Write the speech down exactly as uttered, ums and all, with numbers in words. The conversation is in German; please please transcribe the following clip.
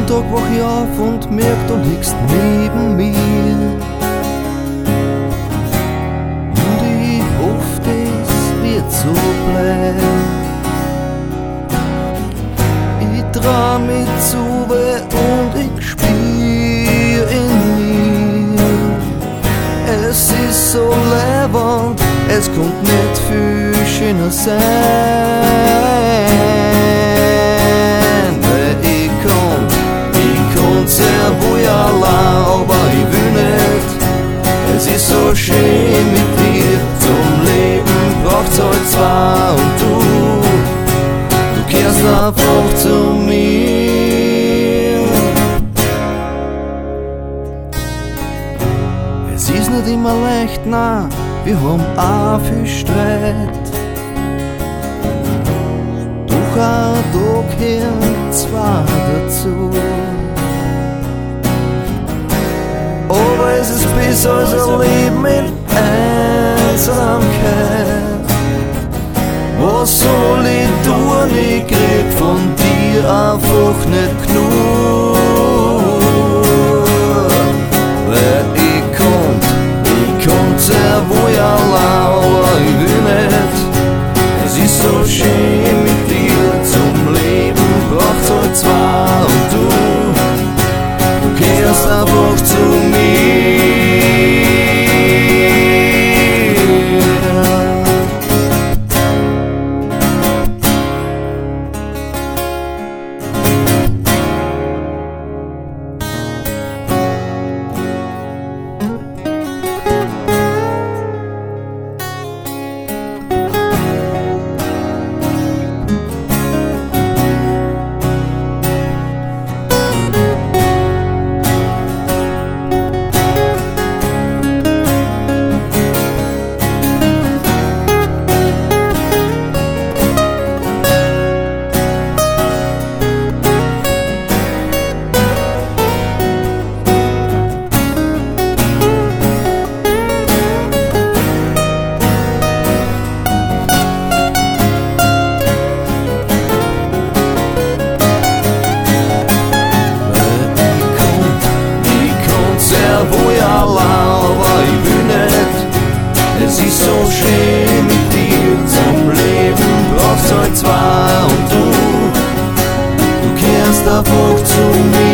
Jeden Tag wach ich auf und merk, du liegst neben mir. Und ich hoff, das wird so bleiben. Ich trau mich zu und ich spür in mir. Es ist so leibend, es kommt nicht viel schöner sein. Weil ich kann, ich kann sehr wohl allein, aber ich will nicht. Es ist so schön mit dir, zum Leben braucht's halt zwei und du, du kehrst einfach zu mir. Es ist nicht immer leicht, nein, wir haben auch viel Streit. Doch ein Tag gehören zwei dazu. Aber es ist besser als ein Leben in Einsamkeit. Was soll ich tun? Ich krieg von dir einfach nicht genug. Weil ich konnt, ich konnt sehr wohl allein, aber ich will nicht. Es ist so schön mit dir, zum Leben braucht's halt zwei und du, du kehrst einfach zu mir. Es ist so schön mit dir, zum Leben braucht's halt zwei und du, du kehrst einfach zu mir.